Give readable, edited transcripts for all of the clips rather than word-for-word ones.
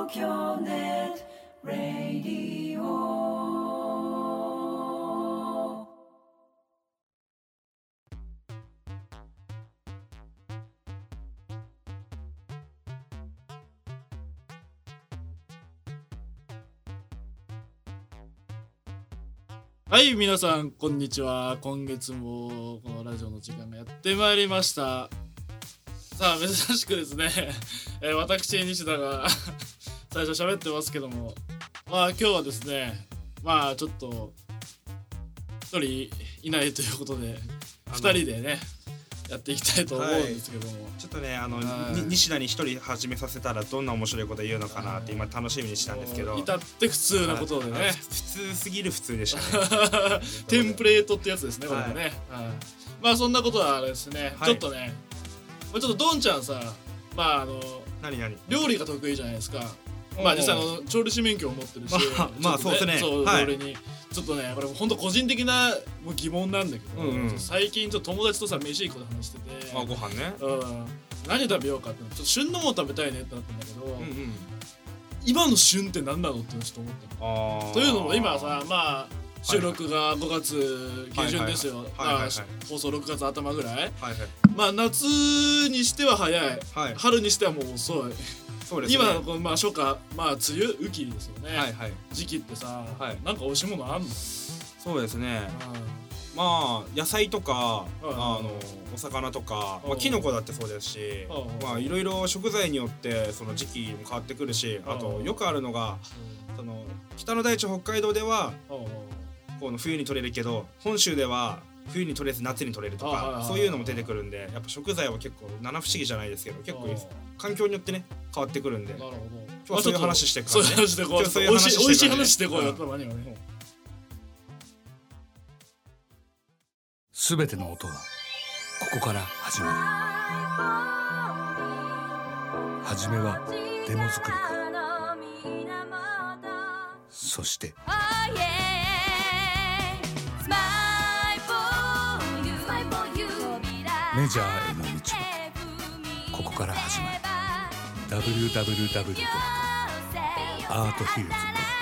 京ネットラディオ。 はい、皆さんこんにちは。今月もこのラジオの時間がやってまいりました。さあ珍しくですね、私西田が最初喋ってますけども、まあ今日はですね、まあちょっと一人いないということで二人でねやっていきたいと思うんですけども、 ちょっとね西田に一人始めさせたらどんな面白いこと言うのかなって今楽しみにしたんですけど、 至って普通なことでね、 普通すぎる普通でしたねテンプレートってやつですね、これもね、まあそんなことはですね、ちょっとね、ちょっとドンちゃんさ、まあ何料理が得意じゃないですか。まあ実際調理師免許を持ってるし、 まあそうですね。 そう、俺にちょっとね、これ本当個人的な疑問なんだけど、最近ちょっと友達とさ飯行くこと話してて、 ご飯ね、 何食べようかって、ちょっと旬のもの食べたいねってなったんだけど、今の旬って何なのってちょっと思ったの。というのも今さ、まあ収録が5月下旬ですよ。放送6月頭ぐらい。まあ夏にしては早い、春にしてはもう遅い。今のこのまあ初夏、まあ梅雨雨季ですよね。時期ってさ、なんか美味しいものあんの？ そうですね。まあ野菜とかお魚とか、キノコだってそうですし、まあいろいろ食材によってその時期も変わってくるし、あとよくあるのがその北の大地北海道ではこの冬に取れるけど本州では冬に取れず夏に取れるとか、そういうのも出てくるんで、やっぱ食材は結構七不思議じゃないですけど、結構環境によってね変わってくるんで、今日はそういう話していくからね。美味しい話してこうよ。たまにはね。 すべての音はここから始まる。はじめはデモ作りから、そしてメジャーへの道はここから始まる。 www.arthillsmusic.net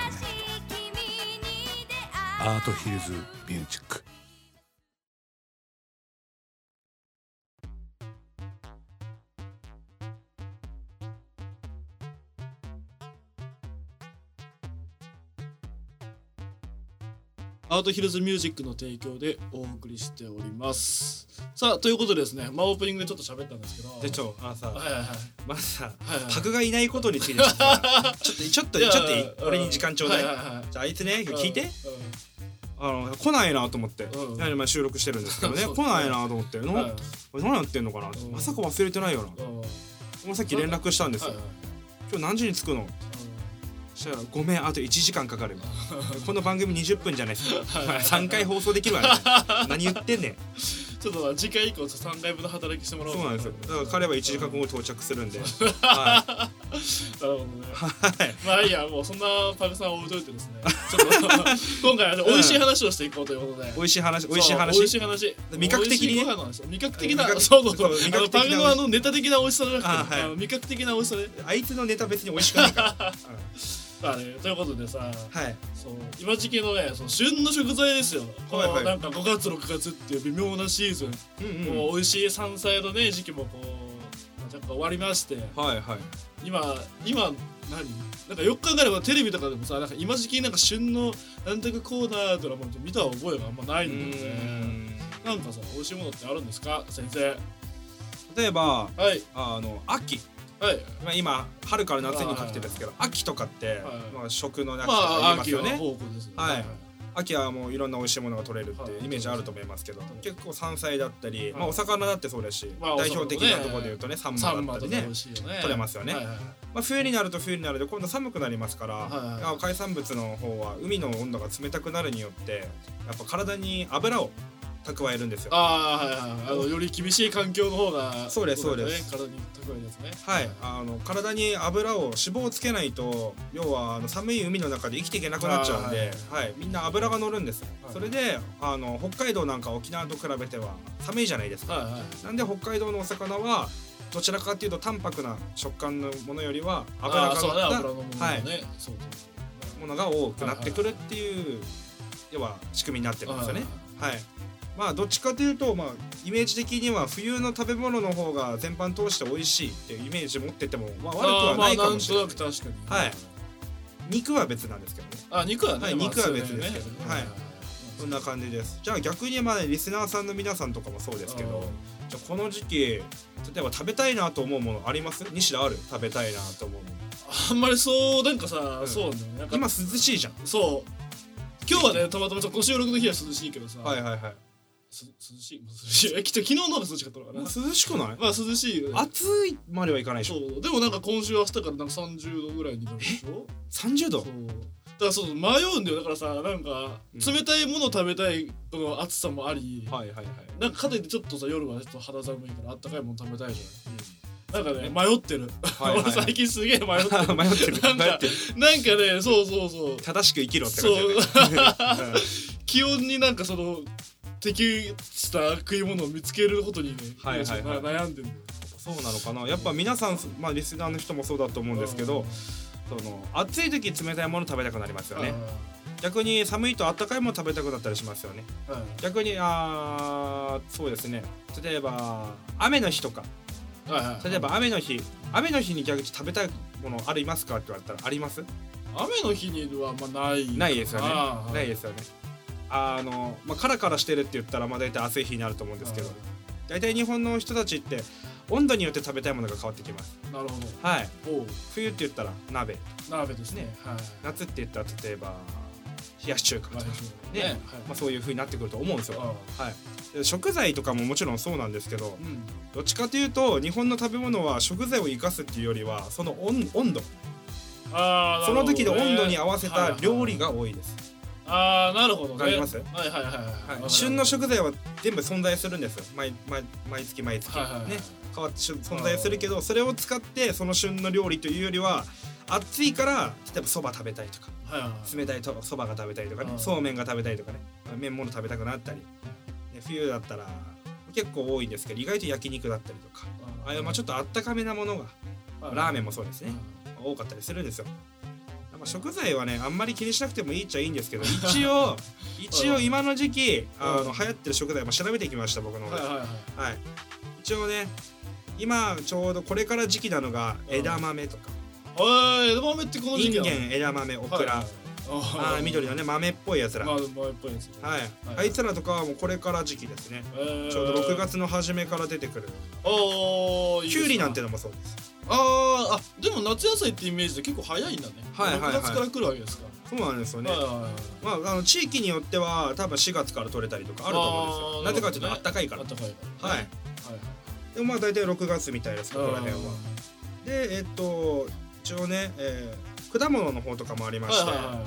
アートヒルズミュージック。 アートヒルズミュージックの提供でお送りしております。さあということでですね、まあオープニングでちょっと喋ったんですけど、 でまずさ、パグがいないことについてちょっと俺に時間ちょうだい。じゃああいつね聞いて、来ないなと思って、収録してるんですけどね、来ないなと思って、何やってんのかな、まさか忘れてないよな。さっき連絡したんですよ。今日何時に着くの？したらごめん、あと1時間かかる。この番組20分じゃないですか。3回放送できるわね。何言ってんねん。 ちょっと次回以降3回分の働きしてもらおう。 そうなんですよ。だから彼は1時間後到着するんで。なるほどね。 まあいいや、もうそんなパグさんを置いといてですね、ちょっと今回は美味しい話をしていこうということで。 美味しい話。 味覚的にね。味覚的な、パグのネタ的な美味しさじゃなくて、味覚的な美味しさで。 あいつのネタ別に美味しくないから。 ということでさ、そう今時期のね、その旬の食材ですよ。なんか5月6月っていう微妙なシーズン、もう美味しい山菜のね時期もこう若干終わりまして、今なんかよく考えればテレビとかでもさ、なんか今時期なんか旬のなんとかコーナーとかも見た覚えがあんまないんだよね。なんかさ、美味しいものってあるんですか、先生？ 例えば秋。今春から夏にかけてですけど、秋とかって食の中とか言いますよね。秋はもういろんな美味しいものが取れるってイメージあると思いますけど、結構山菜だったり、お魚だってそうですし、代表的なところで言うとね、サンマだったりね取れますよね。冬になると今度寒くなりますから、海産物の方は海の温度が冷たくなるによってやっぱ体に油を蓄えるんですよ。 より厳しい環境の方が、 そうです体に蓄えるやつね。 体に脂を脂肪をつけないと、要は寒い海の中で生きていけなくなっちゃうんで、みんな脂が乗るんです。それで北海道なんか沖縄と比べては寒いじゃないですか。なんで北海道のお魚はどちらかというと淡白な食感のものよりは油が乗ったものが多くなってくるっていう要は仕組みになってるんですよね。はい。まあどっちかというと、まあイメージ的には冬の食べ物の方が全般通して美味しいっていうイメージ持っててもまあ悪くはないかもしれない。 なんとなく確かに。はい。 肉は別なんですけどね。 肉はね。 はい、肉は別ですけどね。はい。そんな感じです。じゃあ逆にまあリスナーさんの皆さんとかもそうですけど、じゃあこの時期例えば食べたいなと思うものあります？西田ある？食べたいなと思うもの。 あんまりそうなんかさ、そうなんだよね。 今涼しいじゃん。 そう。今日はねたまたまこの収録の日は涼しいけどさ。 はいはいはい。 涼しいきっと昨日の方が涼しかったのかな。 涼しくない？ まあ涼しいよね。 暑いまではいかないでしょ。 そうでもなんか今週明日からなんか30度ぐらいになるでしょ。 30度？ そうだからそう迷うんだよ。だからさなんか冷たいもの食べたいこの暑さもあり、 はいはいはい。 なんかかといってちょっとさ夜はちょっと肌寒いからあったかいもの食べたいじゃん。なんかね迷ってる。俺最近すげえ迷ってる。 迷ってる。 なんかねそう正しく生きろって感じだね。 気温になんかその適した食い物を見つけることにね悩んでる。 そうなのかな。やっぱ皆さんまあリスナーの人もそうだと思うんですけど、その暑い時冷たいもの食べたくなりますよね。逆に寒いと温かいもの食べたくなったりしますよね。逆にそうですね。例えば雨の日とか。例えば雨の日に逆に食べたいものありますかって言われたらあります？ 雨の日にはまあないですよね。ないですよね。まあカラカラしてるって言ったらまあ大体暑い日になると思うんですけど、大体日本の人たちって温度によって食べたいものが変わってきます。 なるほど。 はい。冬って言ったら鍋ですね。 夏って言ったら例えば冷やし中華とかね、まあそういう風になってくると思うんですよ。はい。食材とかももちろんそうなんですけど、どっちかというと日本の食べ物は食材を生かすっていうよりはその温度、その時の温度に合わせた料理が多いです。 なるほどね。 わかります？旬の食材は全部存在するんですよ。毎月ね変わって存在するけど、それを使ってその旬の料理というよりは暑いから例えばそば食べたいとか、冷たいそばが食べたいとかね、そうめんが食べたいとかね、麺物食べたくなったり、冬だったら結構多いんですけど意外と焼肉だったりとか、まあちょっとあったかめなものがラーメンもそうですね、多かったりするんですよ。食材はねあんまり気にしなくてもいいっちゃいいんですけど、一応今の時期流行ってる食材も調べてきました僕の方で。一応ね今ちょうどこれから時期なのが枝豆とか、 枝豆ってこの時期インゲン、枝豆、オクラ、緑のね豆っぽいやつら、あいつらとかはもうこれから時期ですね。ちょうど6月の初めから出てくる。きゅうりなんてのもそうです。 でも夏野菜ってイメージで結構早いんだね。6月から来るわけですか。 そうなんですよね。まあ地域によっては多分4月から取れたりとかあると思うんですよ。なぜかというと暖かいから。はい。でもまあ大体6月みたいですここら辺は。で一応ね果物の方とかもありまして、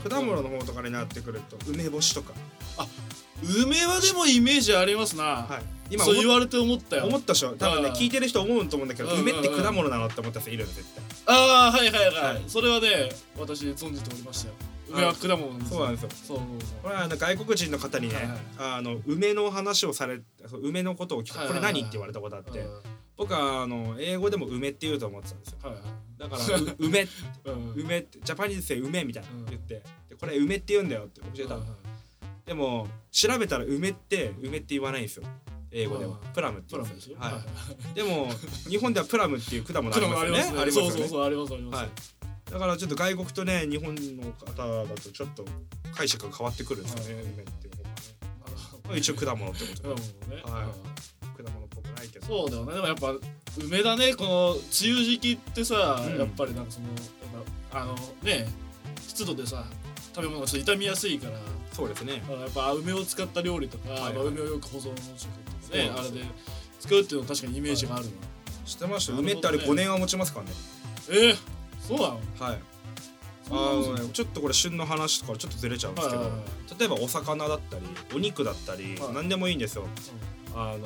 果物の方とかになってくると梅干しとか。 梅はでもイメージありますな。今そう言われて思ったよ。 思ったでしょ。多分ね聞いてる人思うと思うんだけど、梅って果物なのって思った人いるの絶対。 はい。それはね私存じておりましたよ。梅は果物なんですよ。 そうなんですよ。これは外国人の方にね梅の話をされ、梅のことを聞く、これ何って言われたことあって、僕は英語でも梅って言うと思ってたんですよ。だから梅ってジャパニーズで梅みたいな言って、これ梅って言うんだよって教えたの。でも調べたら梅って言わないんですよ。英語ではプラムって言うんですよ。でも日本ではプラムっていう果物ありますよね。ありますよね。そうあります。だからちょっと外国とね日本の方だとちょっと解釈が変わってくるんですよね。梅っていうのは一応果物ってことで。果物っぽくないけど。 そうだよね。でもやっぱ梅だね。この梅雨時期ってさ、やっぱりなんかそのね湿度でさ食べ物がちょっと傷みやすいから。 そうですね。 やっぱ梅を使った料理とか、梅をよく保存食とかね、あれで使うっていうのは確かにイメージがあるわ。 知ってました？梅ってあれ5年は持ちますからね。 そうなの？ はい。ちょっとこれ旬の話とかちょっとずれちゃうんですけど、例えばお魚だったりお肉だったり何でもいいんですよ。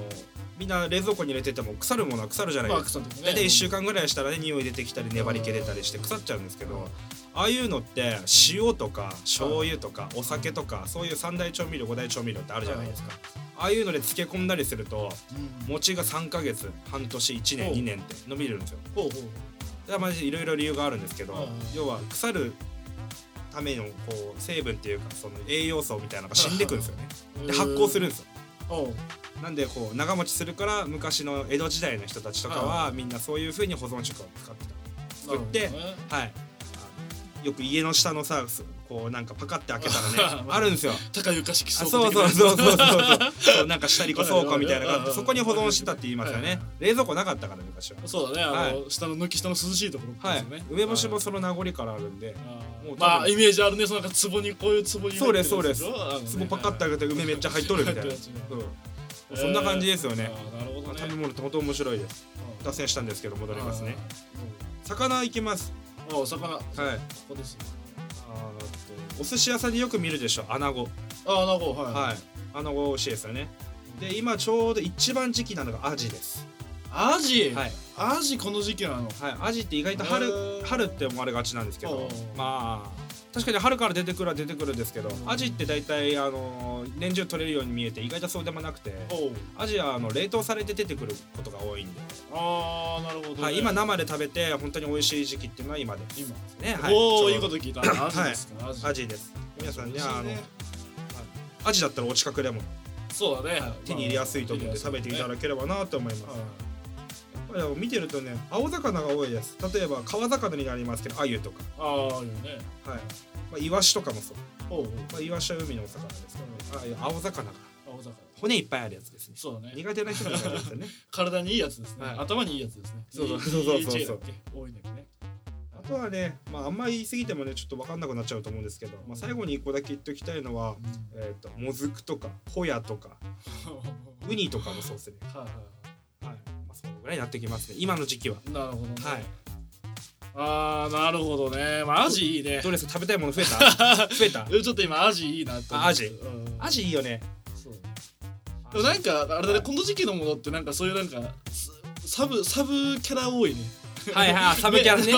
みんな冷蔵庫に入れてても腐るものは腐るじゃないですか。大体1週間ぐらいしたらね匂い出てきたり粘り気出たりして腐っちゃうんですけど、ああいうのって塩とか醤油とかお酒とかそういう3大調味料5大調味料ってあるじゃないですか。ああいうので漬け込んだりすると餅が3ヶ月半年1年2年って伸びるんですよ。だからマジいろいろ理由があるんですけど、要は腐るためのこう成分っていうかその栄養素みたいなのが死んでくんですよね。で発酵するんですよ。なんでこう長持ちするから、昔の江戸時代の人たちとかはみんなそういう風に保存食を使ってた。作って、はい。よく家の下のさ、こうなんかパカって開けたらねあるんですよ。 高床式倉庫的な。そうなんか下にこ倉庫みたいなのがあって、そこに保存してたって言いますよね。冷蔵庫なかったから昔は。 そうだね。下の軒下の涼しいところですね。 梅干しもその名残からあるんで、 まあイメージあるね。そのなんか壺にこういう壺に。 そうですそうです。壺パカって開けて梅めっちゃ入っとるみたいな。そんな感じですよね。 なるほどね。 食べ物って本当面白いです。脱線したんですけど戻りますね。魚いきます。 お魚。はい。ここです。 お寿司屋さんによく見るでしょ、アナゴ。 アナゴ、 はい。アナゴ美味しいですよね。で今ちょうど一番時期なのがアジです。 アジ？ はい。 アジこの時期なの？ はい。アジって意外と春って思われがちなんですけど、まあ確かに春から出てくるんですけど、アジって大体年中取れるように見えて意外とそうでもなくて、アジは冷凍されて出てくることが多いんで。 ああなるほどね。 はい。今生で食べて本当に美味しい時期っていうのは今です。 今ですね。 はい。おおいいこと聞いた。アジですか。 アジです。皆さんねアジだったらお近くでもそうだね。 手に入れやすいと思うんで食べていただければなと思います。見てるとね、青魚が多いです。例えば川魚になりますけど、鮎とか。 ああ、いいね。 はい。イワシとかもそう。イワシは海のお魚ですけど、青魚が。骨いっぱいあるやつですね。 そうだね。 苦手な人がいるやつね。 体にいいやつですね。頭にいいやつですね。 そう。 多いんだけどね。 あとはね、あんまり言い過ぎてもね、ちょっと分かんなくなっちゃうと思うんですけど、最後に1個だけ言っておきたいのは、もずくとか、ホヤとか、ウニとかもそうですね。はい。そのぐらいになってきますね。今の時期は。 なるほどね。 はい。 あーなるほどね。アジいいね。 どうですか、食べたいもの増えた？増えた？ ちょっと今アジいいなって思って。 アジいいよね。 そう。でもなんかあれだね、この時期のものってなんかそういうなんかサブキャラ多いね。 はいはい、サブキャラね。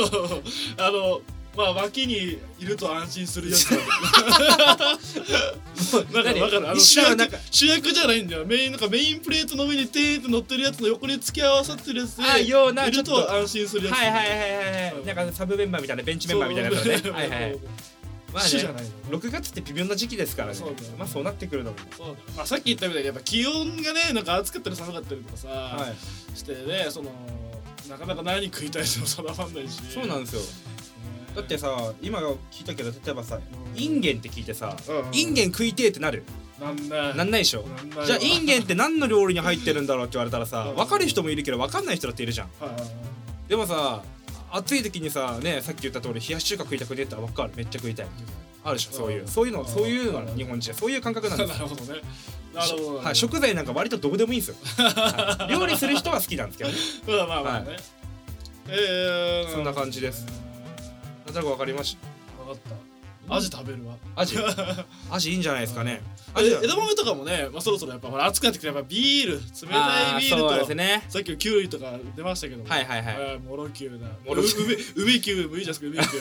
脇にいると安心するやつ。なんかわかる。主役じゃないんだよ。メインプレートの上にテーって乗ってるやつの横に付け合わさってるやつでいると安心するやつ。 はい。なんかサブメンバーみたいな、ベンチメンバーみたいなやつね。はいはい。まあね、6月って微妙な時期ですからね。まあそうなってくるのも。 さっき言ったみたいにやっぱ気温がね、なんか暑かったり寒かったりとかさしてね、なかなか何食いたいの定まんないし。そうなんですよ。だってさ、今聞いたけど、例えばさ、インゲンって聞いてさ、インゲン食いてえってなる？なんないでしょ。じゃあインゲンって何の料理に入ってるんだろうって言われたらさ、分かる人もいるけど分かんない人だっているじゃん。でもさ、暑い時にさ、ね、さっき言った通り冷やし中華食いたくねえって分かる。めっちゃ食いたい。あるでしょ、そういうの日本人はそういう感覚なんです。なるほどね。はい、食材なんか割とどこでもいいんですよ。料理する人は好きなんですけどね。まあね。そんな感じです。なんとなく分かりました。分かった。アジ食べるわ。アジいいんじゃないですかね。枝豆とかもね、そろそろやっぱ暑くなってきて、やっぱビール、冷たいビールと、さっきのキュウリとか出ましたけども、モロキュウだ、梅キュウもいいじゃないですか。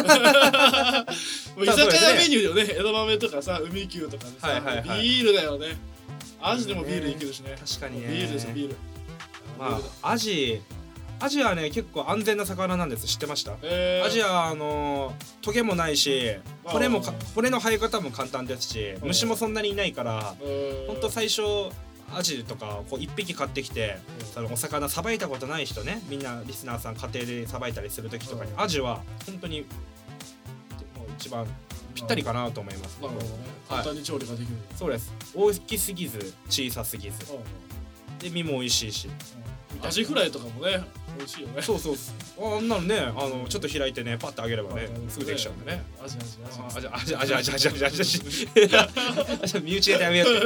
梅キュウ居酒屋メニューよね。枝豆とかさ、梅キュウとかでさ、ビールだよね。アジでもビールいけるしね。確かにね。ビールですよ、ビール。まあアジはね、結構安全な魚なんです。知ってました？アジはトゲもないし、骨の生え方も簡単ですし、虫もそんなにいないから、ほんと最初アジとかこう1匹買ってきて、お魚さばいたことない人ね、みんなリスナーさん家庭でさばいたりする時とかにアジは本当にもう一番ぴったりかなと思います。簡単に調理ができる。そうです。大きすぎず小さすぎずで、身も美味しいし、アジフライとかもね美味しいよね。そうあんなのね、ちょっと開いてね、パッと揚げればね、すぐできちゃうんでね。アジ身内でやめようって。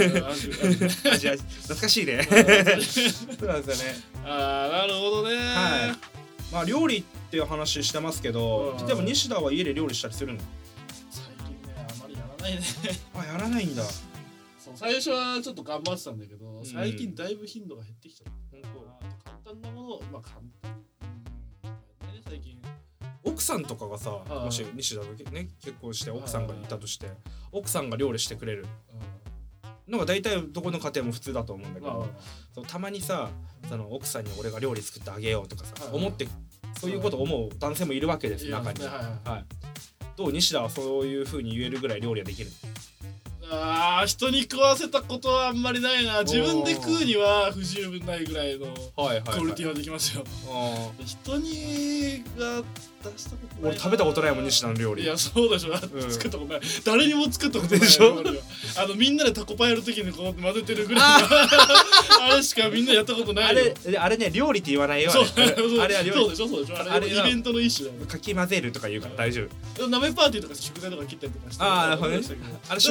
懐かしいね。そうなんですよね。なるほどね。はい。まあ料理っていう話してますけど、例えば西田は家で料理したりするの？最近ね、あまりやらないね。やらないんだ。 そう最初はちょっと頑張ってたんだけど、最近だいぶ頻度が減ってきた。簡単なもの、まあ簡単。最近奥さんとかがさ、もし西田とね結婚して奥さんがいたとして、奥さんが料理してくれるのが大体どこの家庭も普通だと思うんだけど、たまにさ、その奥さんに俺が料理作ってあげようとかさ、思ってそういうことを思う男性もいるわけです、中に。どう西田はそういう風に言えるぐらい料理はできる？ 人に食わせたことはあんまりないな。自分で食うには不十分ないぐらいのクオリティはできますよ。人にが出したことない。 俺食べたことないもん、西田の料理。 いやそうでしょ、作ったことない。誰にも作ったことないでしょ。みんなでタコパやるときにこう混ぜてるぐらいあれしかみんなやったことないよ。 あれね、料理って言わないよ。あれは料理。 そうでしょ。あれイベントの一種だよ。 かき混ぜるとか言うから大丈夫。 鍋パーティーとか食材とか切ったりとかして。 なるほどね。あれ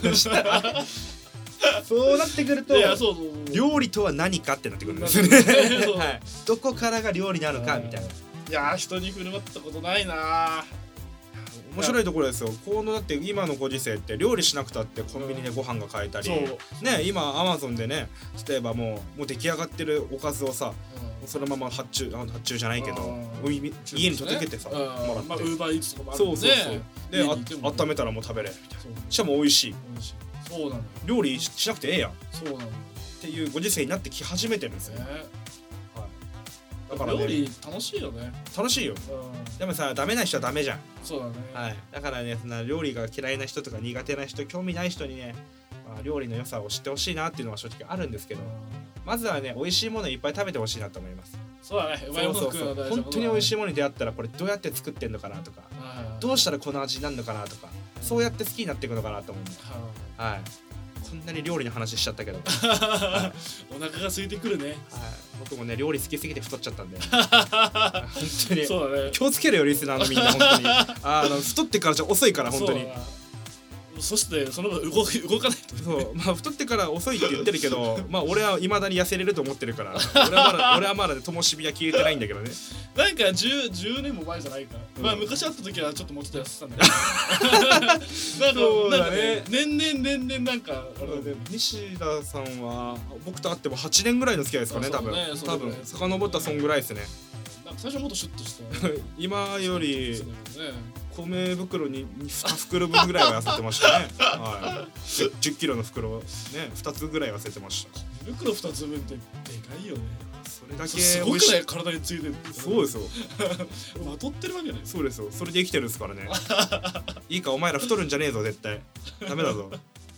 そうなってくると、料理とは何かってなってくるんですよね。どこからが料理なのかみたいな。 いや人に振る舞ったことないな。 面白いところですよ。このだって今のご時世って料理しなくたってコンビニでご飯が買えたりね、今アマゾンでね、例えばもう出来上がってるおかずをさ、そのまま発注じゃないけど家に届けてさもらって、 ウーバーイーツとかもあるんで、 で温めたらもう食べれるみたいな。しかも美味しい。 そうなの。 料理しなくてええやん。 そうなの。 っていうご時世になってき始めてるんですよ。 だから料理楽しいよね。 楽しいよ。でもさ、ダメな人はダメじゃん。 そうだね。 だからね、そんな料理が嫌いな人とか苦手な人、興味ない人にね、料理の良さを知ってほしいなっていうのは正直あるんですけど、まずはね、美味しいものいっぱい食べてほしいなと思います。 そうだね。うまいもの食うの大事だね。 本当に美味しいものに出会ったらこれどうやって作ってんのかなとか、どうしたらこの味になるのかなとか、そうやって好きになっていくのかなと思うんで。こんなに料理の話しちゃったけどお腹が空いてくるね。 僕もね、料理好きすぎて太っちゃったんで本当にそうだね。 気をつけるよ、リスナーのみんな。本当に太ってからじゃ遅いから、本当に。 そしてその分動かないと。 そう、太ってから遅いって言ってるけど俺は未だに痩せれると思ってるから俺はまだね、灯火は消えてないんだけどね。 なんか10年も前じゃないか。昔会った時はちょっともうちょっと痩せてたんだけどなんかね、年々なんか西田さんは僕と会っても8年ぐらいの付き合いですかね、多分遡ったそんぐらいですね。 最初もっとシュッとした今より米袋に2袋分ぐらいは痩せてましたね。10キロの袋ね、2つぐらい痩せてました。 米袋2つ分ってでかいよね。 それだけすごくない？体についてる。 そうですよ。 まとってるわけない。 そうですよ。それで生きてるんですからね。いいか、お前ら太るんじゃねえぞ、絶対。ダメだぞ。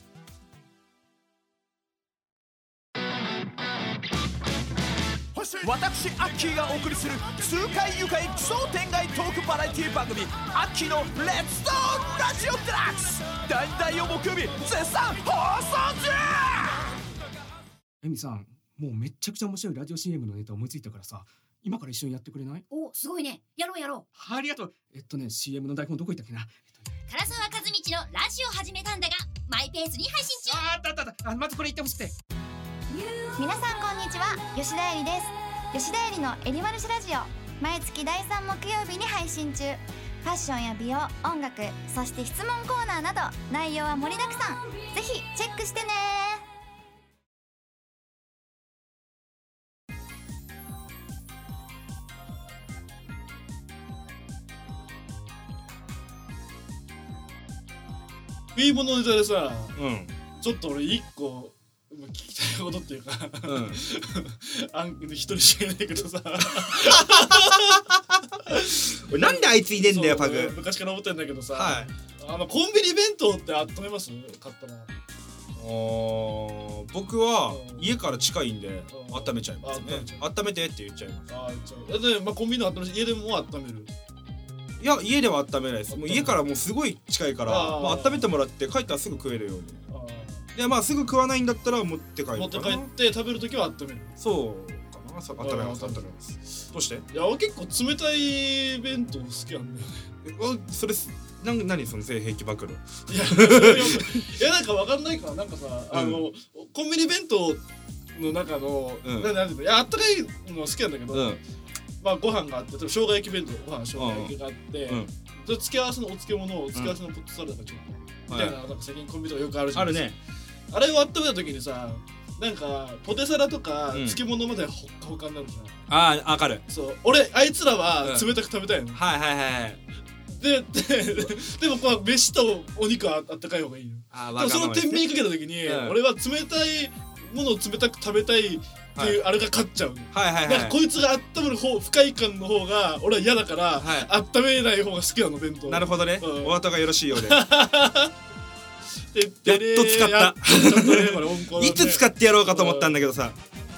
私アッキーがお送りする痛快愉快奇想天外トークバラエティ番組アッキーのレッツトーンラジオデラックス、第2第4木曜日絶賛放送中。 エミさん、もうめっちゃくちゃ面白いラジオ CM のネタ思いついたからさ、今から一緒にやってくれない？ お、すごいね。やろう。 ありがとう。CM の台本どこ行ったっけな。 唐沢和道のラジオ始めたんだがマイペースに配信中。 まずこれ言ってほしくて。 皆さんこんにちは、吉田絵里です。吉田絵里のエリマルシラジオ、毎月第3木曜日に配信中。ファッションや美容、音楽、そして質問コーナーなど内容は盛りだくさん。ぜひチェックしてね。 いいものネタでさ、ちょっと俺1個聞きたいことっていうか、一人しかいないけどさなんであいついねんだよ、パグ。 昔から思ってんだけどさ、コンビニ弁当って温めます？買ったら。 僕は家から近いんで温めちゃいますね。温めてって言っちゃいます。 で、コンビニの温める、家でも温める？ いや、家では温めないです。もう家からもうすごい近いから、温めてもらって帰ったらすぐ食えるように。で、すぐ食わないんだったら持って帰る。 持って帰って食べるときは温める。 そうかな。温めます。どうして？ いや、俺結構冷たい弁当好きなんだよね。 それ何その性癖暴露？ いやなんかわかんないから、なんかさ、コンビニ弁当の中のなんていうの、いや、あったかいの好きなんだけど、ご飯があって、生姜焼き弁当、ご飯生姜焼きがあって、付け合わせのお漬物を付け合わせのポットサラダがちょっとみたいな、なんか最近コンビニとかよくあるじゃないですか。あるね。 あれを温めた時にさなんかポテサラとか漬物までほかほかになるじゃん。 ああ、わかる。 そう俺あいつらは冷たく食べたいの、 はいはいはい。 でもこう飯とお肉はあったかい方がいいの。でもその天秤にかけた時に、俺は冷たいものを冷たく食べたいっていうあれが勝っちゃう。 はいはいはい。 なんかこいつが温める方不快感の方が俺は嫌だから、温めない方が好きなの弁当。 なるほどね。お後がよろしいようで。 やっと使った。 いつ使ってやろうかと思ったんだけどさ。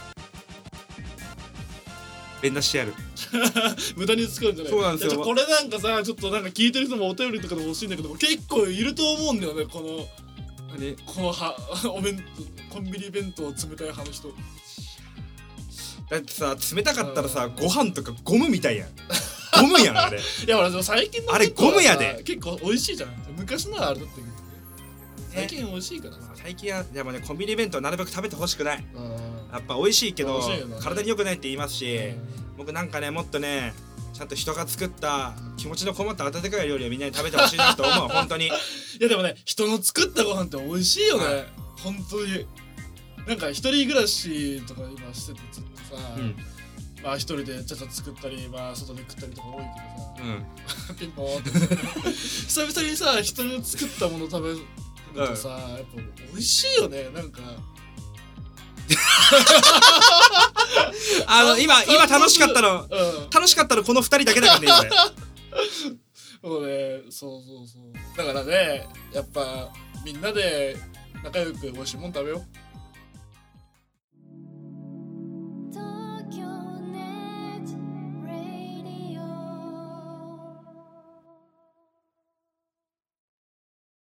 連打してやる。 無駄に使うんじゃない。 そうなんですよ。 これなんかさちょっとなんか聞いてる人もお便りとかでも欲しいんだけど結構いると思うんだよねこのお弁当コンビニ弁当冷たい派の人。 だってさ冷たかったらさご飯とかゴムみたいやん。ゴムやんあれ。 いやほら最近のあれゴムやで。 結構美味しいじゃん。昔のはあれだったけど最近美味しいからさ。 最近はでもねコンビニ弁当なるべく食べてほしくない。やっぱ美味しいけど体に良くないって言いますし、僕なんかねもっとねちゃんと人が作った気持ちのこもった温かい料理をみんなに食べてほしいなと思う本当に。いやでもね人の作ったご飯って美味しいよね、本当に。なんか一人暮らしとか今しててずっとさ、まあ一人でちゃちゃ作ったりまあ外で食ったりとか多いけどさ、ピンポーンって久々にさ人の作ったもの食べるとさ、やっぱ美味しいよね。なんか今楽しかったの、楽しかったのこの2人だけだからね今ね。 もうねそうだからねやっぱみんなで仲良く美味しいもん食べよう。